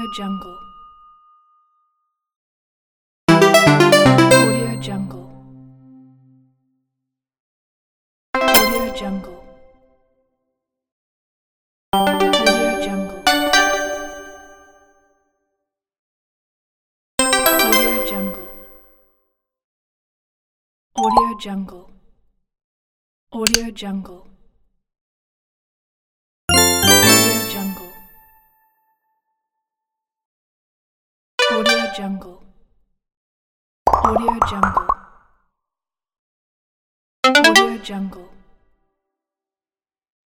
Jungle. Audio Jungle. Audio Jungle. Audio Jungle. Audio Jungle. Audio Jungle. Audio Jungle. Audio Jungle. Audio Jungle. Audio Jungle. Audio Jungle.